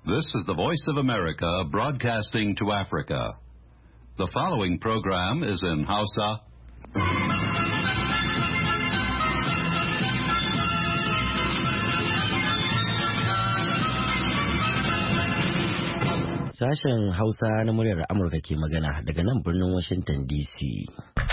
This is the Voice of America broadcasting to Africa. The following program is in Hausa. Sashen Hausa na muryar Amurka ke magana daga nan birnin Washington DC.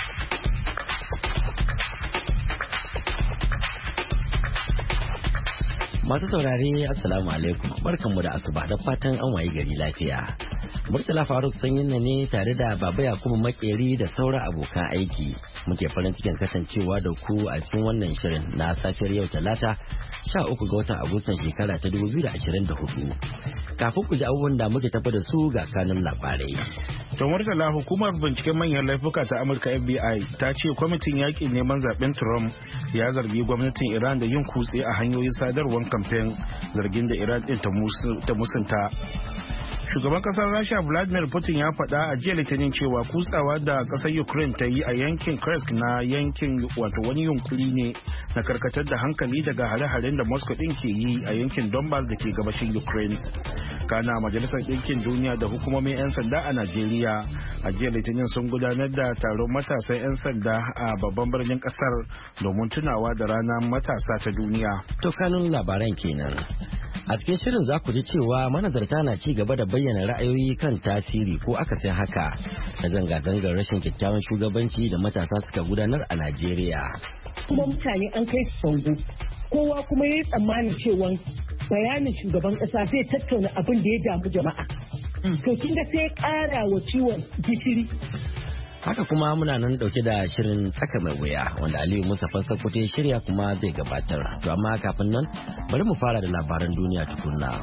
Masu saurare Assalamu alaikum, barkanmu da asuba da fatan an wayi gari lafiya. Murtala Faruk sanyin ne tare da Baba Yakubu Makeri da sauran abokan aiki. Muke farin cikin kasancewa da ku a cikin wannan shirin na safiyar yau Talata 13 ga watan Agustan shekara ta 2024. Kafin ku ji abubuwan da muke tafi da su ga kanun labarai. To Murtala, hukumar binciken manyan laifuka ta Amurka FBI ta ce kwamitin yakin neman zaben Trump ya zargi gwamnatin Iran da yin kutse a hanyoyin sadarwar kamfen, zargin da Iran din ta musunta. Shugaban kasar Rasha Vladimir Putin ya faɗa a jiya Litinin cewa kutsawa da kasar Ukraine ta yi a yankin Kursk na yankin wato wani yunkuri ne na karkatar da hankali daga hare-haren da Moscow din ke yi a yankin Donbas da ke gabashin Ukraine. Kana Majalisar Ɗinkin Duniya da hukumomin 'yan sanda a Najeriya a jiya Litinin sun gudanar da taron matasan 'yan sanda a babban birnin kasar domin tunawa da ranar matasa ta duniya. To kanun labaran kenan. A cikin shirin za ku ji cewa manazarta na ci gaba da bayyana ra'ayoyi kan tasiri ko akasin haka na zanga-zangar rashin kyakkyawan shugabanci da matasa suka gudanar a Najeriya. Kuma mutane an kai su bango, kowa kuma ya yi tsammanin cewa bayanin shugaban kasa zai tattauna abin da ya damu jama'a. To kin ga sai ƙara wa ciwon gishiri. Haka kuma muna nan dauke da shirin tsaka mai wuya wanda Aliyu Mustapha Sokoto ya shirya kuma zai gabatar. To amma kafin nan bari mu fara da labaran duniya tukunna.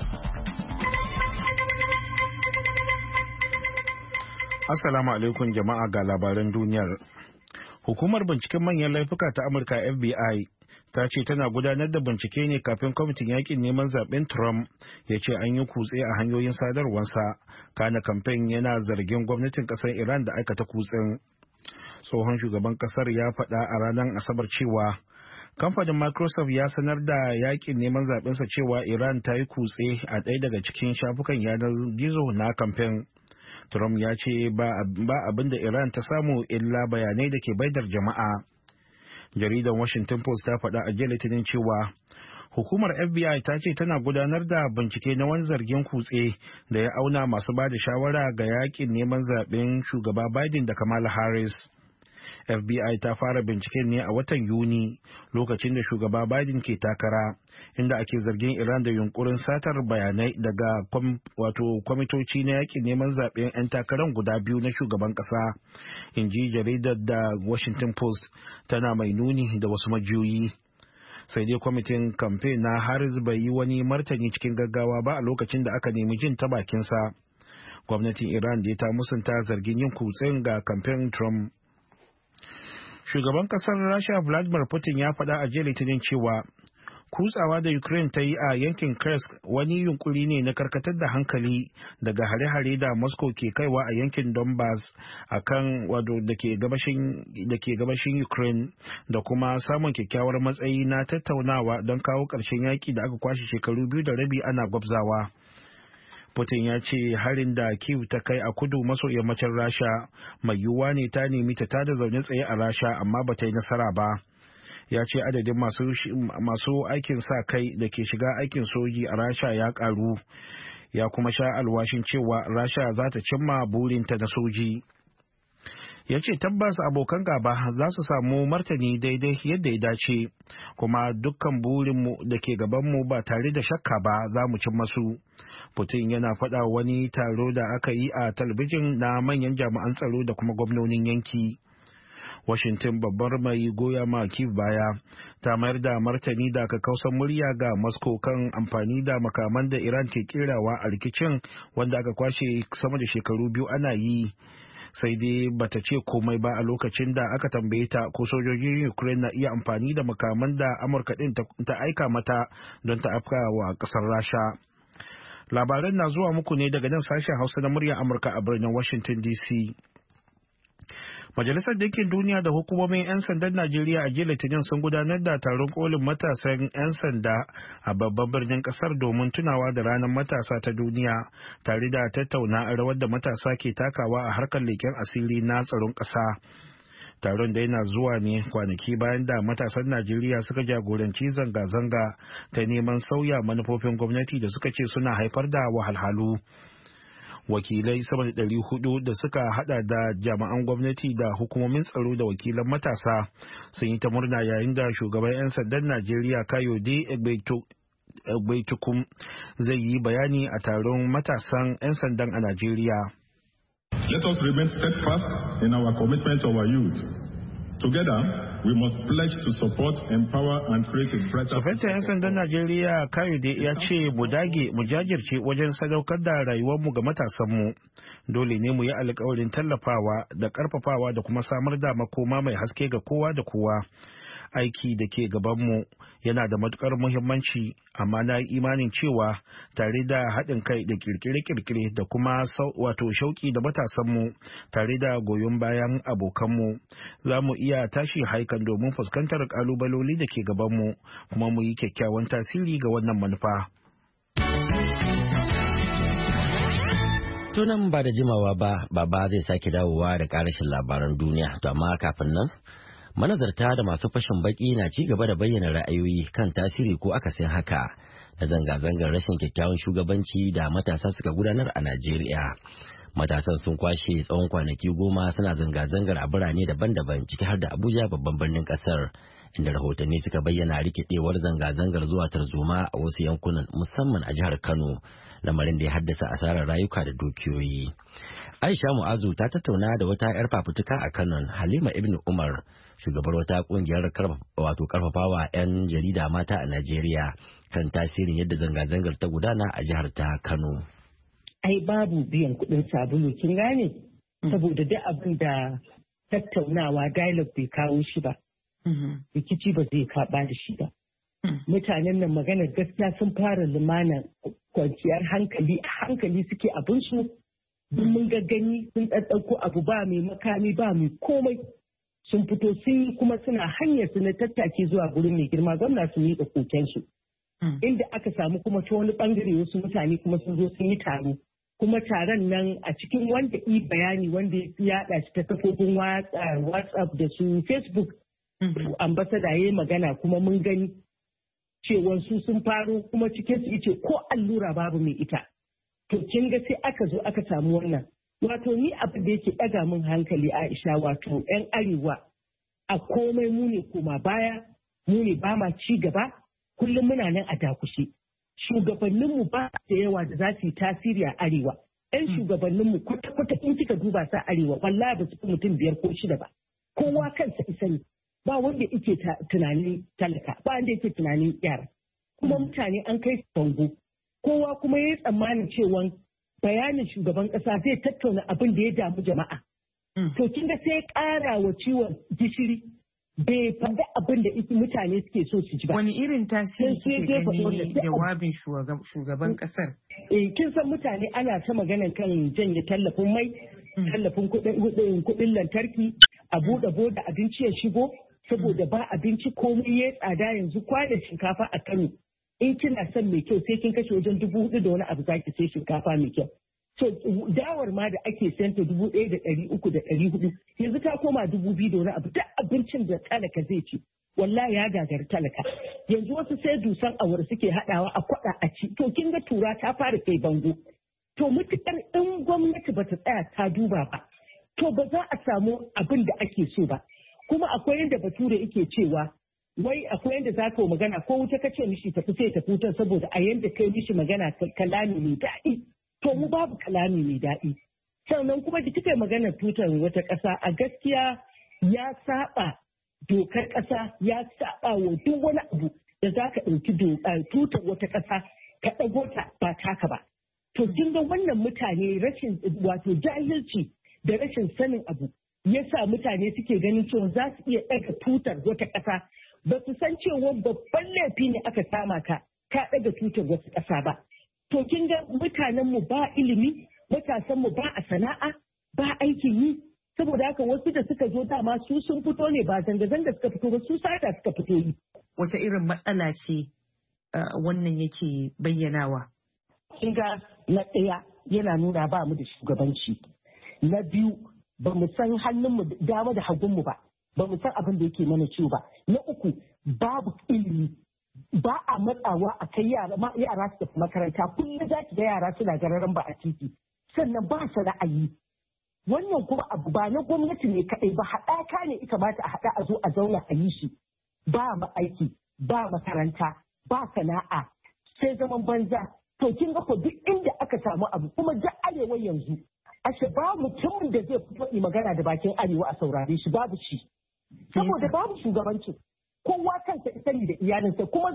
Assalamu alaikum jama'a, ga labaran duniyar. Hukumar binciken manyan laifuka ta Amurka FBI ta ce tana gudanar da bincike ne kafin kwamitin yakin neman zaben Trump ya ce an yi kutse a hanyoyin sadarwarsa. Kana kamfen yana zargin gwamnatin kasar Iran da aikata kutsen. Tsohon shugaban kasar ya faɗa a ranar Asabar cewa kamfanin Microsoft ya sanar da yakin neman zabensa cewa Iran ta yi kutse a ɗaya daga cikin shafukan yanar gizo na kamfen. Trump ya ce ba abin da Iran ta samu illa bayanai da ke baidar jama'a. Jaridar Washington Post ta faɗa a jiya Litinin cewa hukumar FBI ta ce tana gudanar da bincike na wani zargin kutse da ya auna masu ba da shawara ga yakin neman zaben shugaba Biden da Kamala Harris. FBI ta fara binciken ne a watan Yuni lokacin da shugaba Biden ke takara, inda ake zargin Iran da yunkurin satar bayanai daga kwamitoci na yakin neman zaben 'yan takarar guda biyu na shugaban kasa, in ji jaridar da Washington Post tana mai nuni da wasu majiyoyi. Sai dai kwamitin kamfe na Harris bai yi wani martani cikin gaggawa ba a lokacin da aka nemi jin ta bakinsa. Gwamnatin Iran da ta musanta zargin yin kutsen ga kamfen Trump. Shugaban kasar Rasha Vladimir Putin ya faɗa a jiya Litinin cewa kutsawa da Ukraine ta yi a yankin Kursk wani yunkuri ne na karkatar da hankali daga hare-hare da Moscow ke kaiwa a yankin Donbas a kan da ke gabashin Ukraine, da kuma samun kyakkyawar matsayi na tattaunawa don kawo ƙarshen yaƙi da aka kwashe shekaru 2 da rabi ana gwabzawa. Putin ya ce harin da Kyiv ta kai a kudu maso yammacin Rasha mai yiwuwa ne ta nemi ta tada zaune tsaye a Rasha amma ba ta yi nasara ba. Ya ce adadin masu aikin sa kai da ke shiga aikin soji a Rasha ya karu. Ya kuma sha alwashin cewa Rasha za ta cimma burinta na soji. Ya ce tabbas abokan gaba za su samu martani daidai yadda ya dace, kuma dukkan burinmu da ke gabanmu ba tare da shakka ba za mu cin masu. Putin yana faɗa wani taro da aka yi a talabijin na manyan jami'an tsaro da kuma gwamnonin yanki. Washington, babbar mai goya ma Kyiv baya, ta mayar da martani da kakkausan murya ga Moscow kan amfani da makaman da Iran ke kerawa a rikicin wanda aka kwashe sama da shekaru 2 ana yi. Sai dai bata ce komai ba a lokacin da aka tambaye ta ko sojojin Ukraine na iya amfani da makaman da Amurka din ta aika mata don ta afka wa kasar Rasha. Labaran na zuwa muku ne daga nan sashen Hausa na muryar Amurka a birnin Washington DC. Majalisar Ɗinkin Duniya da hukumomin 'yan sandan Najeriya a jiya Litinin sun gudanar da taron kolin matasan 'yan sanda a babban birnin kasar domin tunawa da ranar matasa ta duniya tare da tattauna rawar da matasa ke takawa a harkar leken asiri na tsaron ƙasa. Taron da yana zuwa ne kwanaki bayan da matasan Najeriya suka jagoranci zanga-zanga ta neman sauya manufofin gwamnati da suka ce suna haifar da wahalhalu. Wakilai sama da 400 da suka hada da jami'an gwamnati da hukumomin tsaro da wakilan matasa sun yi ta murna yayin da shugaban 'yan sandan Najeriya Kayode Egbetokum zai yi bayani a taron matasan 'yan sandan a Najeriya. Let us remain steadfast in our commitment to our youth. Together, we must pledge to support, empower and create a brighter future. 'yan sandan Najeriya Kayode ya ce mu dage mu jajirce wajen sadaukar da rayuwarmu ga matasanmu. Dole ne mu yi alkawarin tallafawa da karfafawa da kuma samar da makoma mai haske ga kowa da kowa. Aiki da ke gabanmu yana da matukar muhimmanci, amma na yi imanin cewa tare da haɗin kai da kirkire-kirkire da kuma shauƙi da matasanmu tare da goyon bayan abokanmu za mu iya tashi haikan domin fuskantar ƙalubaloli da ke gabanmu kuma mu yi kyakkyawan tasiri ga wannan manufa. Tunan ba da jimawa ba, baba zai sake dawowa da ƙarashin labaran duniya, to amma kafin nan manazarta da masu fashin baki na ci gaba da bayyana ra'ayoyi kan tasiri ko akasin haka da zanga-zangar rashin kyakkyawan shugabanci da matasa suka gudanar a Najeriya. Matasan sun kwashe tsawon kwanaki 10 suna zanga-zangar a birane daban-daban ciki har da Abuja babban birnin kasar, inda rahotanni suka bayyana rikidewar zanga-zangar zuwa tarzoma a wasu yankunan musamman a jihar Kano, lamarin da ya haddasa asarar rayuka da dukiyoyi. Aisha Mu'azu ta tattauna da wata 'yar fafutuka a Kano, Halima Ibn Umar, shugabar wata kungiyar karfafawa 'yan jarida mata a Najeriya, kan tasirin yadda zanga-zangar ta gudana a jihar ta Kano. Ai babu biyan kuɗin sabulu, kin gane? Saboda duk abin da tattaunawa dialogue bai kawo shi ba. Rikici ba zai kaɓa da shi ba. Mutanen nan maganar gaskiya sun fara lumana kwanciyar hankali suke abin su. Duk mun gaggani sun ɗaɗɗauko abu ba mai makami ba mai komai. Sun fito sun yi kuma suna hanyar su na tattake zuwa gurin mai girma gwamna su miƙa kokensu. Inda aka samu kuma ta wani bangare wasu mutane kuma sun zo sun yi taro. Kuma taron nan a cikin wanda yi bayani wanda ya yaɗa shi ta kafofin WhatsApp da su Facebook. Ambasada ya yi magana kuma mun gani cewa su sun faro kuma cikin su ce ko allura babu mai ita. To kin ga sai aka zo aka samu wannan. Wato ni abin da yake ɗaga min hankali Aisha, wato 'yan arewa a komai mu ne koma baya, mu ne ba ma ci gaba, kullum muna nan a dakushe. Shugabanninmu ba da yawa da za su yi tasiri a arewa. 'Yan shugabanninmu kwata-kwata in kika duba sa arewa wallahi ba su fi mutum 5 ko 6 ba. Kowa kansa isa ne, ba wanda yake tunanin talaka, ba wanda yake tunanin yara. Kuma mutane an kai bango. Kowa kuma ya yi tsammanin cewa bayanin shugaban ƙasa zai tattauna abin da ya damu jama'a. To kin ga sai ƙara wa ciwon gishiri bai faɗi abin da mutane suke so su ji ba. Wani irin tasiri kike gani jawabin shugaban ƙasar? Kin san mutane ana ta magana kan janye tallafin mai, tallafin kuɗin lantarki, a buɗe boda abinci ya shigo, saboda ba abinci komai ya tsada yanzu kwanan shinkafa a Kano. In kina son mai kyau sai kin kashe wajen 4,000 da wani abu zaki sai shinkafa mai kyau. So dawar ma da ake santa 1,300 da 400 yanzu ta koma 2,000 da wani abu. Duk abincin da talaka zai ci wallahi ya gagari talaka. Yanzu wasu sai dusan awar suke haɗawa a kwaɗa a ci. To kin ga tura ta fara kai bango. To mutukar in gwamnati bata tsaya ta duba ba, to ba za a samu abin da ake so ba. Kuma akwai yadda bature yake cewa wai akwai yadda za ka magana ko wuta ka ce mishi tafi sai tafi wutar saboda a yadda kai mishi magana kalami mai daɗi. To mu babu kalami mai daɗi. Sannan kuma da kika magana tutar wata ƙasa a gaskiya ya saba dokar ƙasa, ya saba wa duk wani abu da za ka ɗauki tutar wata ƙasa ka ɗago ta ba taka ba. To kin ga wannan mutane rashin wato jahilci da rashin sanin abu ya sa mutane suke ganin cewa za su iya ɗaga tutar wata ƙasa. Ba su san cewa babban laifi ne aka kama ka ɗaga tutar wasu ƙasa ba. To kin ga mutanenmu ba ilimi, matasanmu ba a sana'a, ba aikin yi. saboda haka wasu da suka zo dama su sun fito ne ba zanga-zanga suka fito ba su sata suka fito yi. Wace irin matsala ce wannan yake bayyanawa? Kin ga na ɗaya yana nuna ba mu da shugabanci. Na biyu ba mu san hannunmu dama da hagunmu ba mu san abin da yake mana ciwo ba. Na uku babu ilimi, ba a matsawa a kai yara su tafi makaranta, kullum za ki ga yara suna gararan ba a titi, sannan ba su ra'ayi. Wannan kuma abu ba na gwamnati ne kaɗai ba, haɗaka ne ita ba ta haɗa a zo a zauna a yi shi. Ba aiki, ba makaranta, ba sana'a, sai zaman banza. To kin ga ko duk inda aka samu abu, kuma duk arewa yanzu ashe ba mutumin da zai faɗi magana da bakin arewa a saurare shi, babu shi. Saboda babu shugabanci, kowa kansa sani da iyalinsa, kuma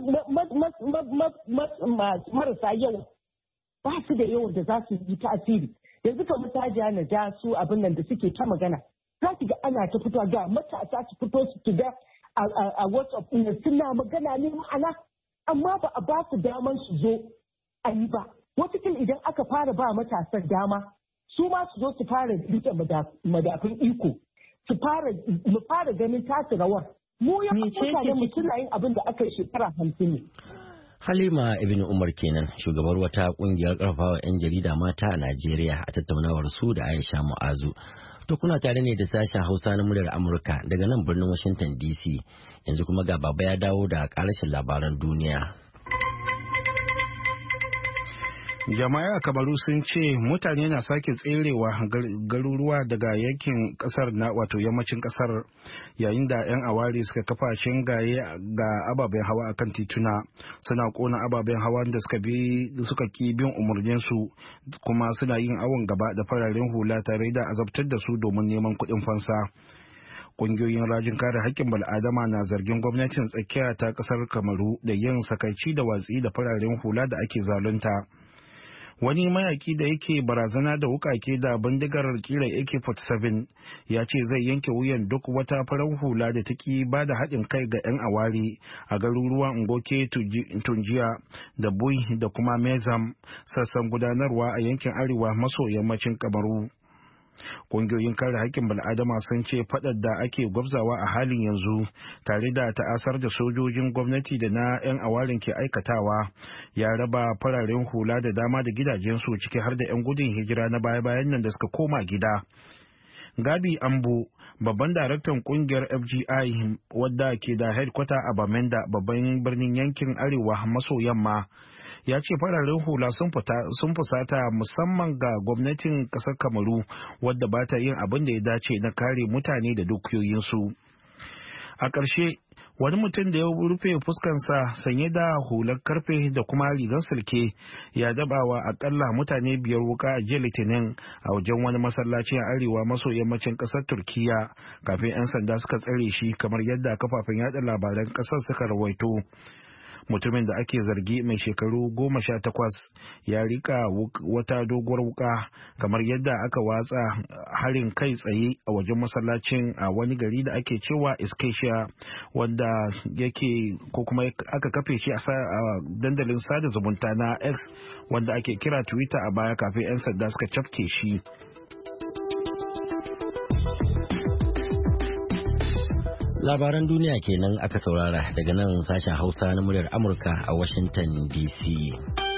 marasa yawa ba su da yawan da za su yi tasiri. Yanzu kamar Sajiya na ja su abin nan da suke ta magana, za ki ga ana ta fito ga matasa su fito su ga a WhatsApp ɗin suna magana ne ma'ana, amma ba a ba su daman su zo a yi ba. Wataƙila idan aka fara ba matasan dama, su ma su zo su fara rike madafin iko, mu fara ganin tasu rawar. Mu ya mutane mu suna yin abin da aka yi shekara 50 ne. Halima Ibn Umar kenan, shugabar wata kungiyar karfafa 'yan jarida mata a Najeriya, a tattaunawar su da Aisha Mu'azu. To kuna tare ne da sashen Hausa na muryar Amurka daga nan birnin Washington DC. Yanzu kuma ga baba ya dawo da karashin labaran duniya. Jama'a a Kamaru sun ce mutane na sake tserewa garuruwa daga yankin kasar na wato yammacin kasar, yayin da 'yan awari suka kafa shingaye ga ababen hawa akan tituna, suna kona ababen hawa da suka ki bin umarninsu, kuma suna yin awon gaba da fararen hula tare da azabtar da su domin neman kuɗin fansa. Ƙungiyoyin rajin kare haƙƙin bal'adama na zargin gwamnatin tsakiya ta ƙasar Kamaru da yin sakaici da watsi da fararen hula da ake zalunta. Wani mayaki da yake barazana da wukake da bindigar kira AK-47 ya ce zai yanke wuyan duk wata farar hula da ta ki ba da haɗin kai ga 'yan awari a garuruwan Ngoke, Tunjiya da Bui da kuma Mezam, sassan gudanarwa a yankin arewa maso yammacin Kamaru. Ƙungiyoyin kare haƙƙin bal'adama sun ce faɗar da ake gwabzawa a halin yanzu tare da ta'asar da sojojin gwamnati da na 'yan awarin ke aikatawa ya raba fararen hula da dama da gidajensu, ciki har da 'yan gudun hijira na baya-bayan nan da suka koma gida. Gabi Ambo, babban daraktan kungiyar FGI wadda ke da headquarter a Bamenda, babban birnin yankin arewa maso yamma, ya ce fararen hula sun fusata musamman ga gwamnatin kasar Kamaru wadda ba ta yin abin da ya dace na kare mutane da dukiyoyinsu. A ƙarshe, wani mutum da ya rufe fuskansa sanye da hular karfe da kuma rigar silke ya dabawa akalla mutane 5 wuka a jiya Litinin a wajen wani masallaci a arewa maso yammacin ƙasar Turkiya, kafin 'yan sanda suka tsare shi, kamar yadda kafafen yada labaran ƙasar suka rawaito. Mutumin da ake zargi mai shekaru 18 ya rika wata doguwar wuka, kamar yadda aka watsa harin kai tsaye a wajen masallacin a wani gari da ake cewa Iskesha, wanda yake ko kuma aka kafe shi a dandalin sada zumunta na X wanda ake kira Twitter a baya, kafin 'yan sanda suka cafke shi. Labaran duniya kenan aka saurara daga nan sashen Hausa na muryar Amurka a Washington DC.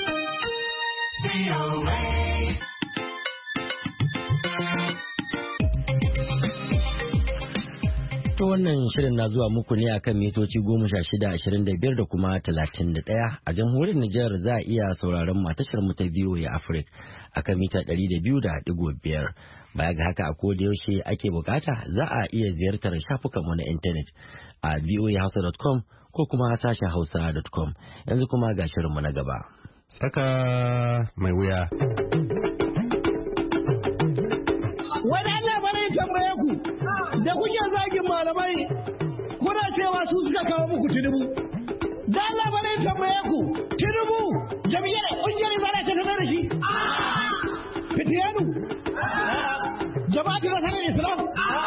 To wannan shirin na zuwa muku ne akan mitoci 1625 da kuma 31. A jamhuriyar Nijar za a iya sauraron matashar mu ta VOA Africa akan mita 200.5. Baya ga haka a koda yaushe ake bukata za a iya ziyartar shafukanmu na intanet a voahausa.com ko kuma sashen hausa.com. Yanzu kuma ga shirinmu na gaba. Tsaka mai wuya. Wani Allah bane tambaye ku da kuke zagin malamai kuna cewa su suka kawo muku Tinubu. Da Allah bane tambaye ku Tinubu jami'ar kungiyar zara ta tare da shi. Fitiyanu. Jama'atu nasarar Islam.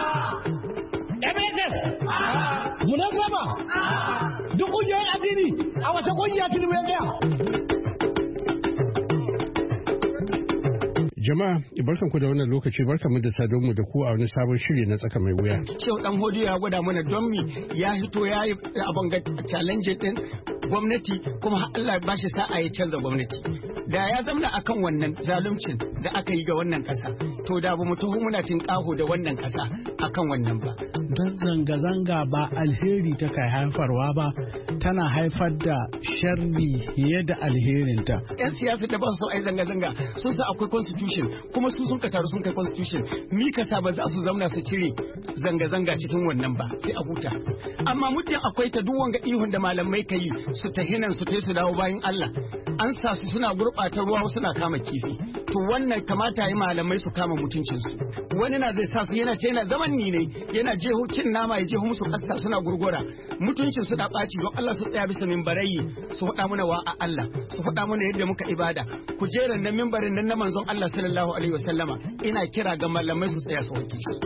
MSS. Munazzama. Duk kungiyoyin addini a wata kungiya Tinubu ya tsaya. Jama'a, barkanku da wannan lokaci, barkanmu da sadonmu da ku a wani sabon shiri na tsaka mai wuya. Shehu Dan Hodiyo ya gwada mana don ya hito ya yi abin ga challenge din gwamnati kuma Allah ya bashi sa'a ya canza gwamnati. Da ya zamna akan wannan zaluncin da aka yi ga wannan kasa, to da ba mu taho muna tinkaho da wannan kasa akan wannan ba. Don zanga-zanga ba alheri ta kai haifarwa ba, tana haifar da sharri fiye da alherinta. 'Yan siyasa da ba su ai zanga-zanga sun sa akwai constitution kuma su sun ka taru sun kai constitution. Mi kasa ba za su zauna su cire zanga-zanga cikin wannan ba sai a huta. Amma muddin akwai ta duk wanga ihun da malamai ka yi su tahinan su tai su dawo bayan Allah. An sa su suna gurɓata ruwa suna kama kifi. To wannan kamata yi malamai su kama mutuncinsu. Wani na zai sa su yana ce yana zaman ni ne yana jeho cin nama ya jeho musu ƙasa suna gurgura. Mutuncin su da ɓaci don Allah su tsaya bisa mimbarayi su faɗa mana wa a Allah su faɗa mana yadda muka ibada. Kujeran nan mimbarin nan na manzon Allah sallallahu alaihi wasallama ina kira ga malamai su tsaya su wanke shi.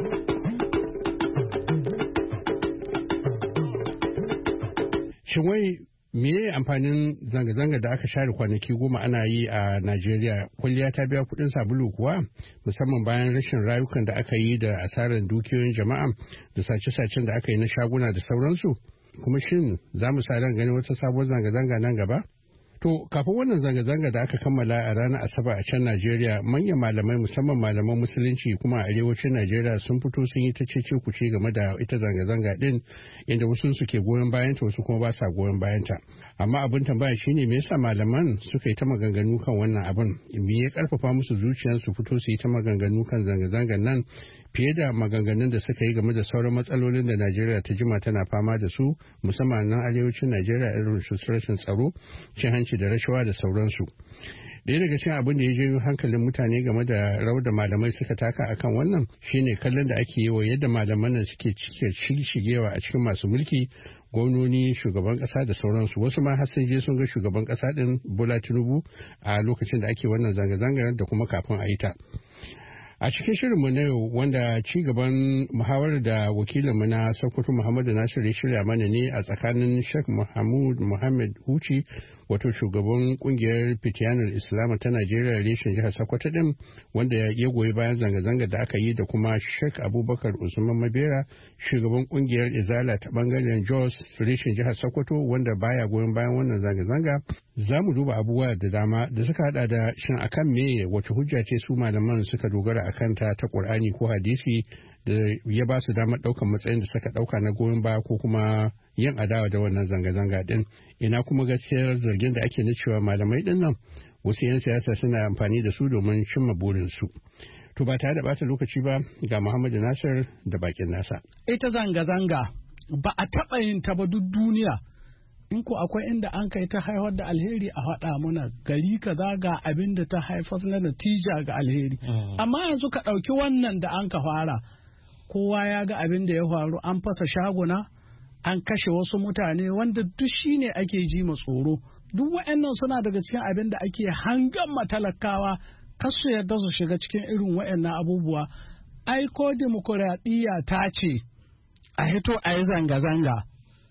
Shin wai me amfanin zanga-zanga da aka share kwanaki 10 ana yi a Najeriya? Kwalliya ta biya kuɗin sabulu kuwa, musamman bayan rashin rayukan da aka yi da asarar dukiyoyin jama'a da sace-sacen da aka yi na shaguna da sauransu? Kuma shin za mu sa ran ganin wata sabuwar zanga-zanga nan gaba? To, kafin wannan zanga-zanga da aka kammala a ranar Asabar a can Najeriya, manyan malamai musamman malaman musulunci kuma a arewacin Najeriya sun fito sun yi ta cece kuce game da ita zanga-zanga din, inda wasu suke goyon bayanta wasu kuma ba sa goyon bayanta. Amma abin tambaya shine me yasa malaman suka yi ta maganganu kan wannan abin? Me ya karfafa musu zuciyar su fito su yi ta maganganu kan zanga-zangan nan fiye da maganganun da suka yi game da sauran matsalolin da Najeriya ta jima tana fama da su, musamman nan arewacin Najeriya irin su rashin tsaro, cin hanci da rashawa da sauransu. Ɗaya daga cikin abin da ya janyo hankalin mutane game da rawar da malamai suka taka akan wannan shine kallon da ake yi wa yadda malaman nan suke shigewa a cikin masu mulki, gwamnoni, shugaban kasa da sauransu. Wasu ma har sun je sun ga shugaban kasa din Bola Tinubu a lokacin da ake wannan zanga-zangar da kuma kafin a yi ta. A cikin shirinmu na yau wanda ci gaban muhawarar da wakilinmu na Sokoto Muhammadu Nasiru ya shirya mana ne a tsakanin Sheikh Muhammad Huci, wato shugaban kungiyar Fitiyanar Islam ta Najeriya reshen jihar Sokoto din, wanda ya goyi bayan zanga-zanga da aka yi, da kuma Sheikh Abubakar Usman Mabera, shugaban kungiyar Izala ta bangaren Jos reshen jihar Sokoto, wanda baya goyon bayan wannan zanga-zanga. Za mu duba abubuwa da dama da suka hada da shin akan me wace hujja ce su malaman suka dogara akan ta Qur'ani ko hadisi da ya ba su damar ɗaukar matsayin da suka ɗauka na goyon baya ko kuma yin adawa da wannan zanga-zanga ɗin. Ina kuma gaskiyar zargin da ake na cewa malamai ɗin nan wasu 'yan siyasa suna amfani da su domin cimma burinsu. To ba tare da bata lokaci ba, ga Muhammadu Nasir da bakin nasa. Ita zanga-zanga ba a taɓa yin ta ba duk duniya. In ko akwai inda an kai ta haifar da alheri a faɗa muna gari kaza ga abin da ta haifar na natija ga alheri. Amma yanzu ka ɗauki wannan da an ka fara, kowa ya ga abin da ya faru, an fasa shaguna, an kashe wasu mutane wanda duk shi ne ake ji ma tsoro. Duk waɗannan suna daga cikin abin da ake hangan matalakawa kasu yarda su shiga cikin irin waɗannan abubuwa. Ai ko dimokuraɗiyya ta ce a hito a yi zanga-zanga.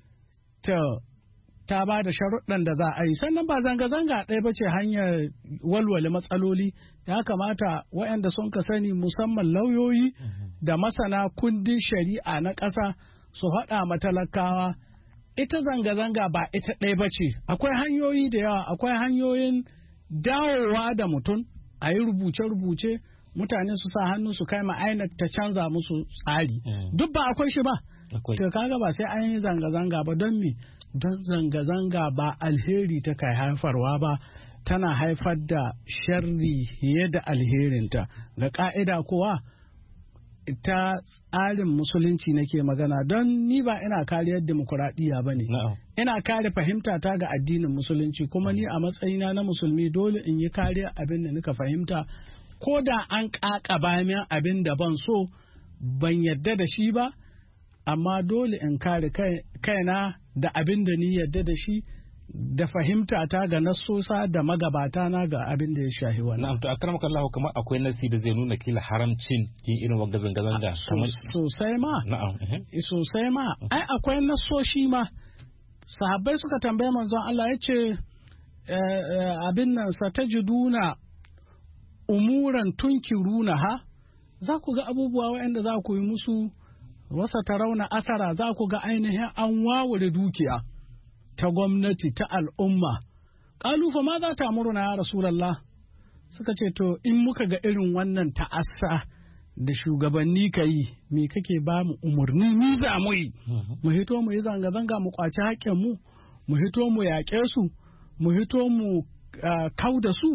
Ta ba da sharuɗan da za a yi, sannan ba zanga-zanga ɗaya ba ce hanyar walwale matsaloli. Ya kamata waɗanda sun ka sani musamman lauyoyi da masana kundin shari'a na ƙasa su haɗa matalakawa. Ita zanga-zanga ba ita ɗaya ba ce, akwai hanyoyi da yawa, akwai hanyoyin dawowa da mutum a yi rubuce-rubuce, mutane su sa hannu su kai INEC ta canza musu tsari. Duk ba akwai shi ba. To kaga ba sai an yi zanga-zanga ba, don me? Don zanga-zanga ba alheri ta kai haifarwa ba, tana haifar da sharri fiye da alherinta. Ga ka'ida kuwa ta tsarin musulunci nake magana, don ni ba ina kariyar demokuraɗiyya ba ne. Ina kare fahimta ta ga addinin musulunci, kuma ni a matsayina na musulmi dole in yi kariyar abin da nika fahimta, ko da an ƙaƙaba min abin da ban so, ban yadda da shi ba, amma dole in kare kaina da abin da ni yadda da shi, da fahimta ta ga nasosa da magabata na ga abin da ya shahi wannan. Na'am, to akramaka Allah, kamar akwai nasi da zai nuna kila haramcin yin irin wanga zanga-zanga sosai ma. Na'am. Sosai ma. Ai akwai nasoshi ma. Sahabbai suka tambaye manzon Allah, ya ce abin nan satajiduna umuran tunkirunaha za ku ga abubuwa waɗanda za ku yi musu wasa tarauna asara, za ku ga ainihin an wawure dukiya ta gwamnati ta al'umma. Ƙalu fa ma za ta murna ya Rasulallah, suka ce to in muka ga irin wannan ta'assa da shugabanni ka yi, me kake ba mu umarni ni za mu yi? Mu hito mu yi zanga-zanga mu kwaci haƙƙinmu, mu hito mu yaƙe su, mu hito mu kau da su.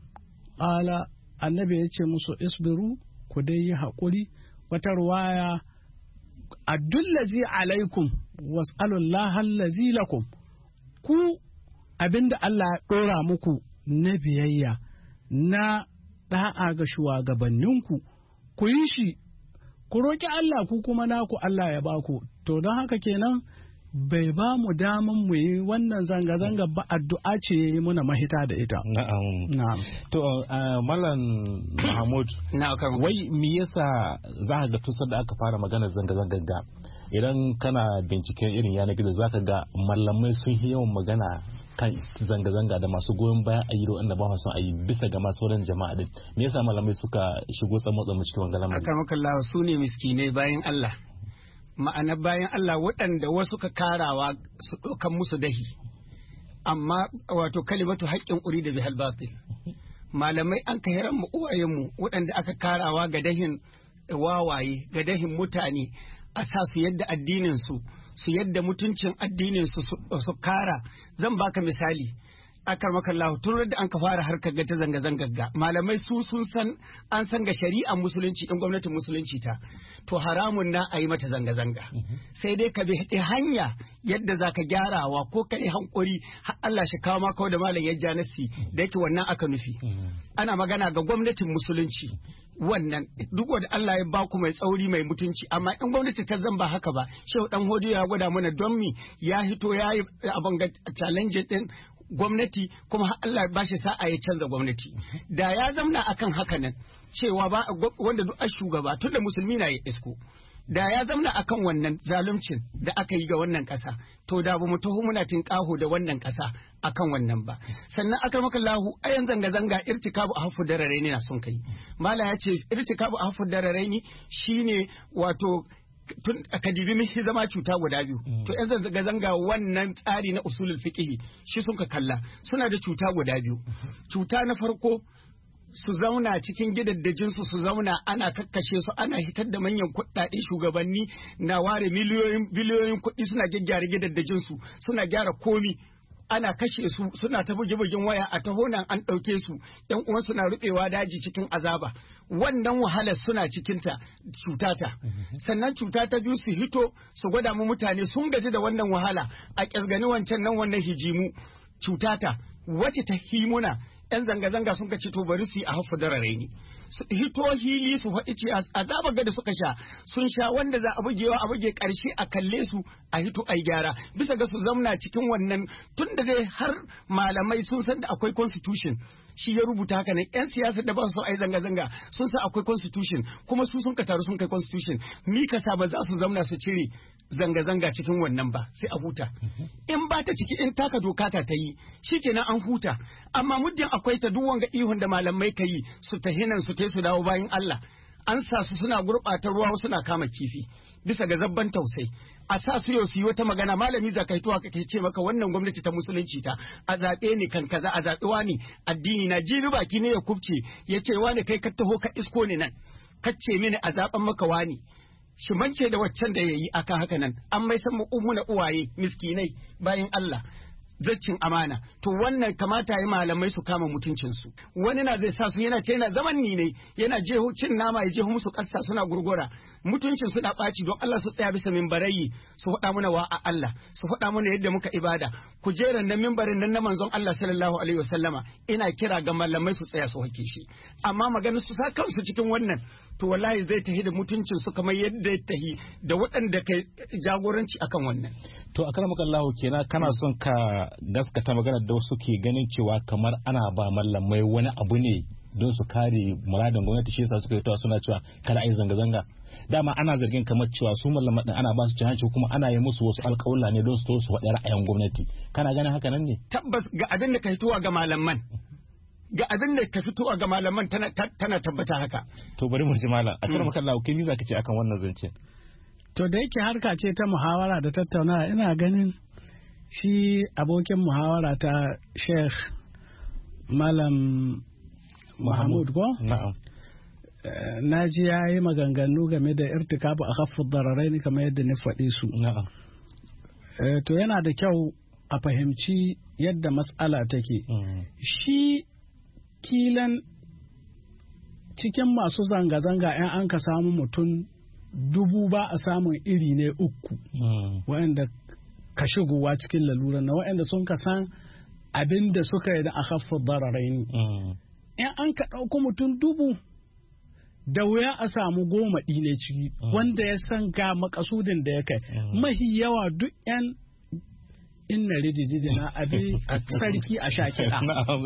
Ala annabi ya ce musu isbiru, ku dai yi haƙuri. Wata ruwaya addullazi alaikum was'alullaha allazi lakum, ku abinda Allah ya ɗora muku na biyayya na ɗa'a ga shugabanninku, ku yi shi, ku roƙi Allah, ku kuma naku Allah ya baku. To don haka kenan bai ba mu daman mu yi wannan zanga-zanga ba, addu'a ce ya yi muna mahita da ita. Na'am. To Malam Mahmud, wai me yasa za ka ga tusar da aka fara magana zanga-zanga ga idan kana binciken irin yanar gizo za ka ga malamai sun yi yawan magana kan zanga-zanga da masu goyon bayan ayi da wanda ba su ayi bisa ga masu sauran jama'a din. Me yasa malamai suka shigo tsamotsa cikin wannan lamarin? Akaramakallahu su ne miskinai bayan Allah. Ma'ana bayan Allah waɗanda wasu ka karawa su ɗaukan musu dahi, amma wato kalimatu haƙƙin uri da bihal batil. Malamai an ka hiran mu uwayenmu waɗanda aka karawa ga dahin wawaye, ga dahin mutane, a sa su yadda addinin su yadda mutuncin addinin su kara. Zan baka misali. Akarmakallahu tun da an ka fara harkar ga ta zanga-zangar ga malamai sun san an san ga shari'ar musulunci in gwamnatin musulunci ta to haramun na a yi mata zanga-zanga sai dai ka bi hanya yadda za ka gyarawa ko ka yi hankuri Allah shi kawo maka da malam ya ja nasi da yake wannan aka nufi. Ana magana ga gwamnatin musulunci wannan duk wanda Allah ya baku mai tsauri mai mutunci, amma in gwamnati ta zan ba haka ba, Shehu Dan Hodiyo ya gwada mana don mi ya hito ya yi abin ga challenge din gwamnati kuma Allah ba shi sa'a ya canza gwamnati. Da ya zamna akan haka nan cewa ba wanda duk a shugaba tun da musulmi na ya isko, da ya zamna akan wannan zaluncin da aka yi ga wannan ƙasa, to da ba mu taho muna tinƙaho da wannan ƙasa akan wannan ba. Sannan akarmakallahu ayan zanga-zanga irtikabu a hafu dararaini na sun kai. Mala ya ce irtikabu a hafu dararaini shine wato tun aka dibi mihi zama cuta guda biyu. To yan zanga-zanga wannan tsari na usulul fiqh shi sun ka kalla suna da cuta guda biyu. Cuta na farko su zauna cikin gidaddajinsu su zauna ana kakkashe su ana hitar da manyan kuɗaɗe, shugabanni na ware biliyoyin kuɗi suna gyaggyara gidaddajinsu suna gyara komi, ana kashe su suna ta buge-bugen waya a taho nan an ɗauke su yan uwan suna rubewa daji cikin azaba. Wannan wahalar suna cikinta cutata. Sannan cuta ta biyu su hito su gwada mu mutane sun gaji da wannan wahala a ƙyasgani wancan nan wannan hijimu cutata wacce ta himuna. Yan zanga-zanga sun ka ce to bari su yi a hafu darare ne su hito hili su faɗi ce azabar gada suka sha sun sha wanda za a bugewa a buge ƙarshe a kalle su a hito a gyara bisa ga su zamna cikin wannan tun da dai har malamai sun san da akwai constitution shi ya rubuta haka nan yan siyasa da ba su ai zanga-zanga sun san akwai constitution kuma su sun ka taru sun kai constitution mi ka sa ba za su zamna su cire zanga-zanga cikin wannan ba sai a huta in ba ta ciki in taka doka ta yi shikenan an huta amma muddin akwai ta duk wanga ihun da malamai ka yi su tahinan su su dawo bayan Allah an sa su suna gurɓata ruwa suna kama kifi bisa ga zabban tausai a sa su yau su yi wata magana malami zakaituwa kake ce maka wannan gwamnati ta musulunci ta a zaɓe ni kan kaza a zaɓe wani addini na jibi baki ne ya kubce ya ce wani kai ka taho ka isko ni nan kacce mini a zaɓen maka wani shi mance da waccan da ya yi akan haka nan an mai san mu na uwaye miskinai bayan Allah zaccin amana to wannan kamata yi malamai su kama mutuncinsu wani na zai sa su yana ce yana zaman ni ne yana jeho cin nama ya jeho musu kassa suna gurgura mutuncin su da ɓaci don Allah su tsaya bisa mimbarayi su faɗa mana wa a Allah su faɗa mana yadda muka ibada kujeran nan mimbarin nan na manzon Allah sallallahu alaihi wasallama ina kira ga malamai su tsaya su hake shi amma maganar su sa kansu cikin wannan to wallahi zai tahi da mutuncin su kamar yadda ya tahi da waɗanda kai jagoranci akan wannan to akramakallahu kenan kana son ka gaskata magana da wasu ke ganin cewa kamar ana ba mallamai wani abu ne don su kare muradin gwamnati shi yasa suka yi tawa suna cewa kada a yi zanga-zanga dama ana zargin kamar cewa su mallamai din ana ba su hanci kuma ana yi musu wasu alƙawalla ne don su to su faɗi ra'ayin gwamnati kana ganin haka nan ne tabbas ga abin da ka hitowa ga malaman ga abin da ta fito ga malaman tana tabbata haka. To bari mu ji malam a tarmaka Allah kai za ka ce akan wannan zance. To da yake harka ce ta muhawara da tattaunawa ina ganin shi abokin muhawara ta Sheikh Malam Mahmud ko? Na'am. Na ji ya yi maganganu game da irtikabu a khaffud dararaini kamar yadda na faɗi su. Na'am. To yana da kyau a fahimci yadda mas'ala take. Shi kilan cikin masu zanga-zanga 'yan an ka samu mutum 1000 ba a samun iri ne 3 waɗanda ka shigowa cikin lalura na waɗanda sun ka san abin da suka yi da a haffar dararaini. In an ka ɗauki mutum 1000 da wuya a samu 10 ne ciki wanda ya san ga makasudin da ya kai. Mahi yawa duk 'yan inna ridididi na abi sarki a sha kiɗa.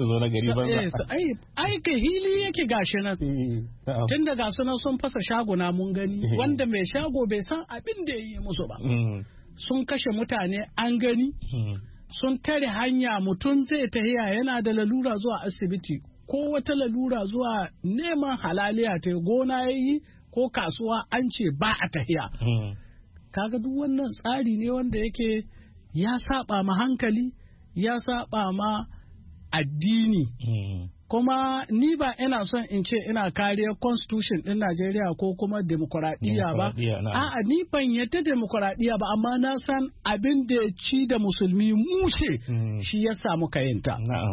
Ai ka hili yake gashi nan. Tun da gasu nan sun fasa shaguna mun gani wanda mai shago bai san abin da ya yi musu ba. Sun kashe mutane an gani. Sun tare hanya mutum zai tahiya yana da lalura zuwa asibiti ko wata lalura zuwa neman halaliya ta gona ya yi ko kasuwa an ce ba a tahiya. Kaga duk wannan tsari ne wanda yake ya saba ma hankali, ya saba ma addini. Kuma ni ba ina son in ce ina kariyar constitution ɗin Najeriya ko kuma demokuraɗiyya ba. A'a ni ban yadda demokuraɗiyya ba amma na san abin da ya ci da musulmi mushe shi ya samu kayinta.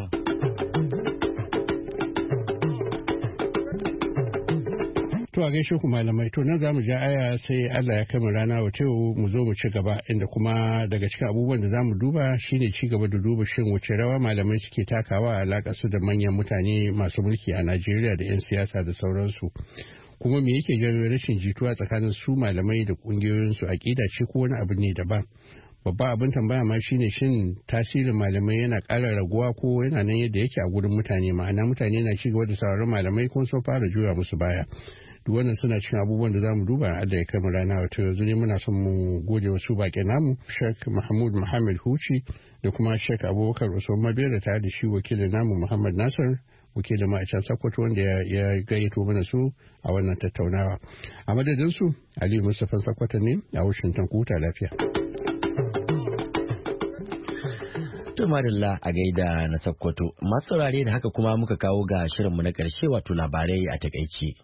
To a gaishe ku malamai to nan zamu ja aya sai Allah ya kama rana wa mu zo mu ci gaba inda kuma daga cikin abubuwan da zamu duba shine ci gaba da duba shin wace rawa malamai suke takawa a alaƙar su da manyan mutane masu mulki a Najeriya da 'yan siyasa da sauransu. Kuma me yake janyo rashin jituwa tsakanin su malamai da kungiyoyin su aƙida ce ko wani abu ne daban. Babba abin tambaya ma shine shin tasirin malamai yana ƙara raguwa ko yana nan yadda yake a gurin mutane ma'ana mutane na ci gaba da sauraron malamai ko sun fara juya musu baya. Duk wannan suna cikin abubuwan da zamu duba a da ya kai rana wato yanzu ne muna son mu gode wasu baƙi namu Sheikh Mahmud Muhammad Huci da kuma Sheikh Abubakar Usman Mabera tare da shi wakilin namu Muhammad Nasir wakilin ma a can Sokoto wanda ya gayyato mana su a wannan tattaunawa. A madadin su Aliyu Mustapha Sokoto ne a Washington ku huta lafiya. Tumarilla a gaida na Sokoto. Masu saurare da haka kuma muka kawo ga shirinmu na ƙarshe wato labarai a takaice.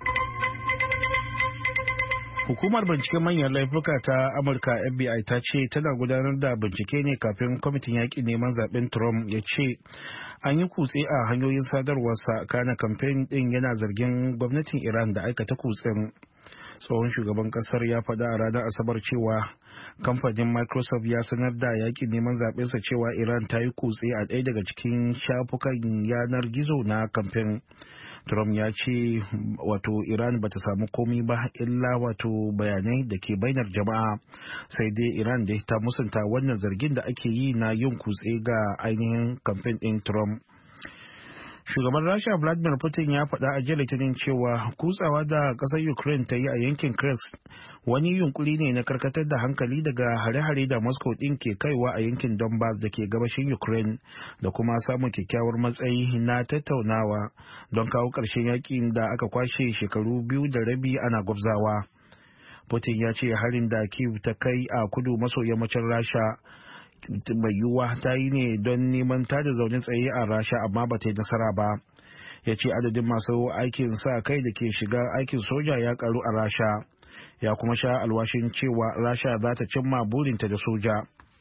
Hukumar binciken manyan laifuka ta Amurka FBI ta ce tana gudanar da bincike ne kafin kwamitin yaƙin neman zaben Trump ya ce an yi kutse a hanyoyin sadarwarsa kana kamfen ɗin yana zargin gwamnatin Iran da aikata kutsen. Tsohon shugaban kasar ya faɗa a ranar Asabar cewa kamfanin Microsoft ya sanar da yaƙin neman zaɓensa cewa Iran ta yi kutse a ɗaya daga cikin shafukan yanar gizo na kamfen. Trump ya ce wato Iran bata samu komi ba illa wato bayanai da ke bainar jama'a sai dai Iran da ta musanta wannan zargin da ake yi na yin kutse ga ainihin kamfen ɗin Trump. Shugaban Rasha Vladimir Putin ya faɗa a jiya Litinin cewa kutsawa da ƙasar Ukraine ta yi a yankin Kursk wani yunkuri ne na karkatar da hankali daga hare-hare da Moscow ɗin ke kaiwa a yankin Donbass da ke gabashin Ukraine da kuma samun kyakkyawar matsayi na tattaunawa don kawo ƙarshen yakin da aka kwashe shekaru 2 da rabi ana gwabzawa. Putin ya ce harin da Kyiv ta kai a kudu maso yammacin Rasha mai yiwuwa ta yi ne don neman tada zaune tsaye a Rasha amma ba ta yi nasara ba. Ya ce adadin masu aikin sa kai da ke shiga aikin soja ya karu a Rasha. Ya kuma sha alwashin cewa Rasha za ta cimma burinta da soja.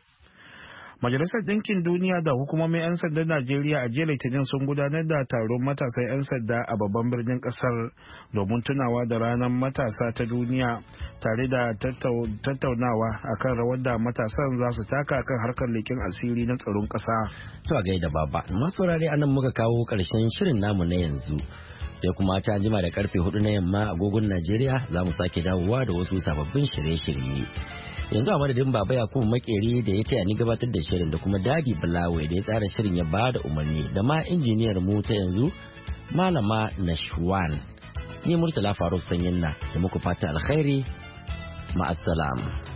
Majalisar Ɗinkin Duniya da hukumomin 'yan sandan Najeriya a jiya Litinin sun gudanar da taron matasan 'yan sanda a babban birnin ƙasar domin tunawa da ranar matasa ta duniya tare da tattaunawa akan rawar da matasan za su taka kan harkar leƙen asiri na tsaron ƙasa. To a gaida baba, masu saurare anan muka kawo ƙarshen shirin namu na yanzu. Sai kuma ta jima da karfe 4 na yamma agogon Najeriya za mu sake dawowa da wasu sababbin shirye-shirye. Yanzu a madadin Baba Yakubu Makeri da ya taya ni gabatar da shirin da kuma Dadi Bulawe da ya tsara shirin ya ba da umarni da ma injiniyar mu ta yanzu Malama Nashwan. Ni Murtala Faruk Sanyin na da muku fata alkhairi. Ma'assalam.